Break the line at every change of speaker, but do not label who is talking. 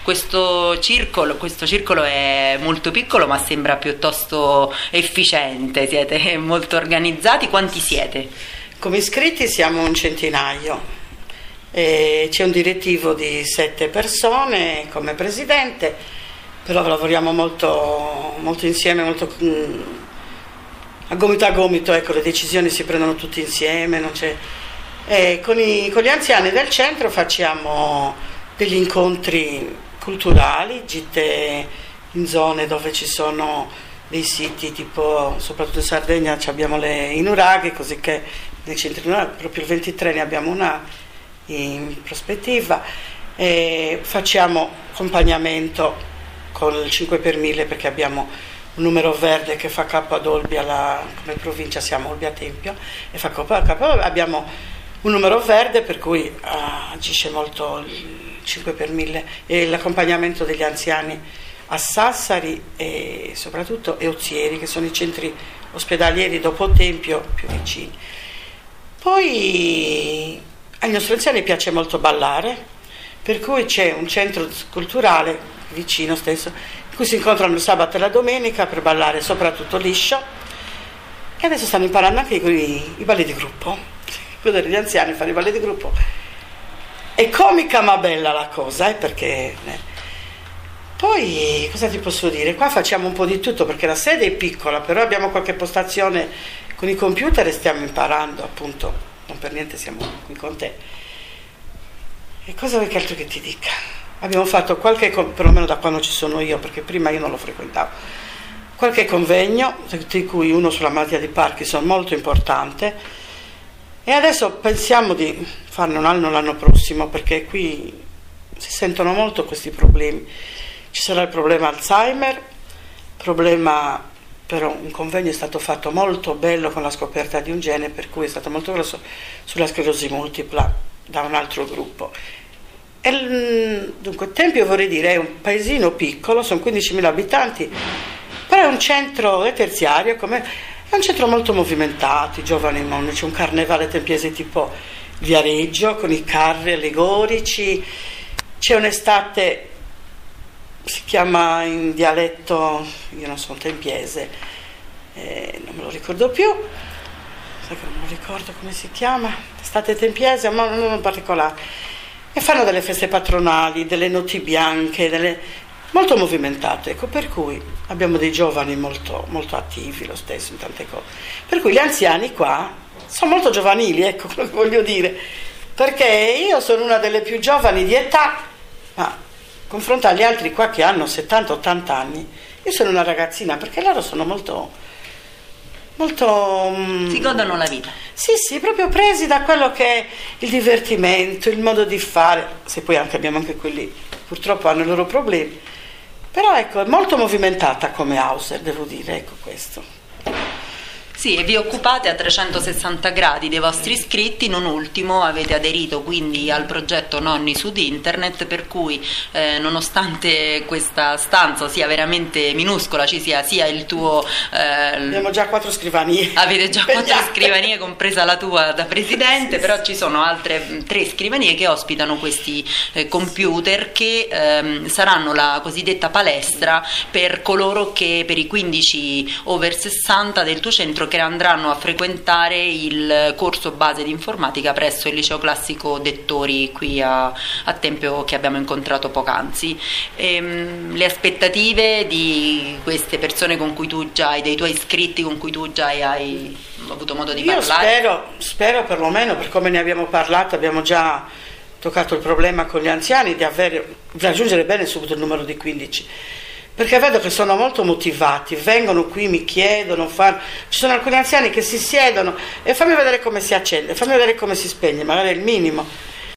questo circolo è molto piccolo ma sembra piuttosto efficiente, siete molto organizzati. Quanti siete?
Come iscritti siamo un centinaio. C'è un direttivo di 7 persone come presidente, però lavoriamo molto, molto insieme, molto a gomito, ecco, le decisioni si prendono tutti insieme, non c'è. Con gli anziani del centro facciamo degli incontri culturali, gite in zone dove ci sono dei siti, tipo soprattutto in Sardegna abbiamo i nuraghi, così che nei centri proprio il 23 ne abbiamo una in prospettiva. Facciamo accompagnamento con il 5 per 1000 perché abbiamo un numero verde che fa capo ad Olbia, come provincia siamo Olbia Tempio, e fa capo, abbiamo un numero verde per cui agisce molto il 5 per 1000 e l'accompagnamento degli anziani a Sassari e soprattutto Eozieri, che sono i centri ospedalieri dopo Tempio più vicini. Poi ai nostri anziani piace molto ballare, per cui c'è un centro culturale vicino stesso in cui si incontrano il sabato e la domenica per ballare soprattutto liscio, e adesso stanno imparando anche i balli di gruppo, vedere gli anziani fare i balli di gruppo. È comica ma bella la cosa, perché poi cosa ti posso dire? Qua facciamo un po' di tutto perché la sede è piccola, però abbiamo qualche postazione con i computer e stiamo imparando, appunto. Non per niente siamo qui con te. E cosa vuoi che altro che ti dica? Abbiamo fatto perlomeno da quando ci sono io, perché prima io non lo frequentavo, qualche convegno, di cui uno sulla malattia di Parkinson molto importante, e adesso pensiamo di farne un anno l'anno prossimo, perché qui si sentono molto questi problemi. Ci sarà il problema Alzheimer, però un convegno è stato fatto molto bello con la scoperta di un gene, per cui è stato molto grosso, sulla sclerosi multipla da un altro gruppo. Dunque Tempio, vorrei dire, è un paesino piccolo, sono 15.000 abitanti, però è un centro, è terziario, è un centro molto movimentato, i giovani, c'è un carnevale tempiese tipo Viareggio con i carri allegorici, c'è un'estate, si chiama in dialetto, io non sono tempiese, non me lo ricordo più, sai che non me lo ricordo come si chiama, estate tempiese, ma non in particolare, e fanno delle feste patronali, delle notti bianche, molto movimentate, ecco, per cui abbiamo dei giovani molto, molto attivi lo stesso in tante cose, per cui gli anziani qua sono molto giovanili, ecco quello che voglio dire, perché io sono una delle più giovani di età, ma confronto agli altri qua che hanno 70-80 anni, io sono una ragazzina, perché loro sono molto
si godono la vita.
Sì, proprio presi da quello che è il divertimento, il modo di fare, se poi abbiamo anche quelli purtroppo hanno i loro problemi, però ecco, è molto movimentata come Hauser, devo dire, ecco questo.
Sì, e vi occupate a 360 gradi dei vostri iscritti, non ultimo avete aderito quindi al progetto Nonni Sud Internet, per cui nonostante questa stanza sia veramente minuscola, ci sia il tuo...
abbiamo già 4 scrivanie.
Avete già 4 scrivanie, compresa la tua da presidente, sì, però ci sono altre 3 scrivanie che ospitano questi computer che saranno la cosiddetta palestra per coloro che, per i 15 over 60 del tuo centro, che andranno a frequentare il corso base di informatica presso il liceo classico Dettori qui a Tempio, che abbiamo incontrato poc'anzi. Le aspettative di queste persone con cui tu già hai, dei tuoi iscritti con cui tu già hai avuto modo di parlare?
Io spero perlomeno, per come ne abbiamo parlato, abbiamo già toccato il problema con gli anziani, di raggiungere bene subito il numero di 15. Perché vedo che sono molto motivati, vengono qui, mi chiedono, ci sono alcuni anziani che si siedono e fammi vedere come si accende, fammi vedere come si spegne, magari è il minimo.